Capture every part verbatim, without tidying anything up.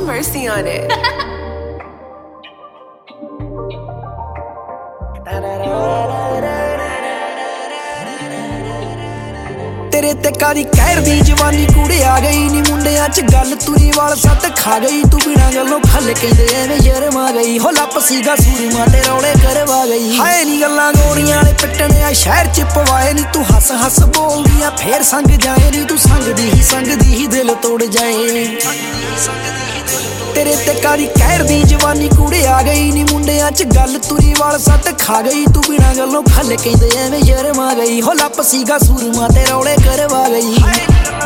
mercy on it. तेरे ते कादी कहर दी जवानी कूड़े आ गई नी मुंडियां च गल तुरी वाल सट खा गई तू बिना गल्लों खल कहंदे एवें शर्मा गई हो लप सीगा सूरमा ते रौले करवा गई हाय नी गल्लां गोरियां ने पिटने आ शहर च पवाए नी तू हस हस बोलदियां फेर संग जाए नी तू संग दी ही संग दी ही दिल तोड़ जाए तेरे ते कादी कहर दी जवानी कूड़े आ गई नी मुंडियां च गल तुरी वाल सट खा गई तू बिना गल्लों खल कहंदे एवें शर्मा गई हो लप सीगा सूरमा ते रौले करवा गई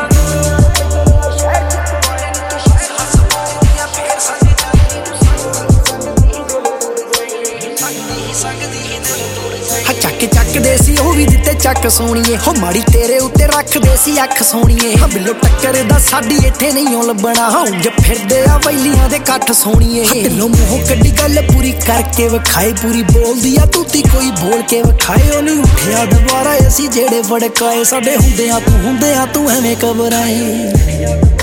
ਚੱਕ ਚੱਕਦੇ ਸੀ ਉਹ ਵੀ ਦਿੱਤੇ ਚੱਕ ਸੋਣੀਏ ਹੋ ਮਾੜੀ ਤੇਰੇ ਉੱਤੇ ਰੱਖਦੇ ਸੀ ਅੱਖ ਸੋਣੀਏ ਹਾਂ ਬਿੱਲੋ ਟੱਕਰ ਦਾ ਸਾਡੀ ਇੱਥੇ ਨਹੀਂ ਓ ਲੱਭਣਾ ਹਾਂ ਜੇ ਫਿਰਦੇ ਆ ਵੈਲੀਆਂ ਦੇ ਇਕੱਠ ਸੋਣੀਏ ਢਿੱਲੋਂ ਮੂੰਹੋਂ ਕੱਢੀ ਗੱਲ ਪੂਰੀ ਕਰਕੇ ਵਿਖਾਏ ਪੂਰੀ ਬੋਲਦੀ ਆ ਤੂਤੀ ਕੋਈ ਬੋਲ ਕੇ ਵਿਖਾਏ ਉਹ ਨਹੀਂ ਉੱਠਿਆ ਦੁਬਾਰਾ ਅਸੀਂ ਜਿਹੜੇ ਵੜਕਾਏ ਸਾਡੇ ਹੁੰਦਿਆਂ ਤੂੰ ਹੁੰਦਿਆਂ ਤੂੰ ਐਵੇਂ ਘਬਰਾਏ।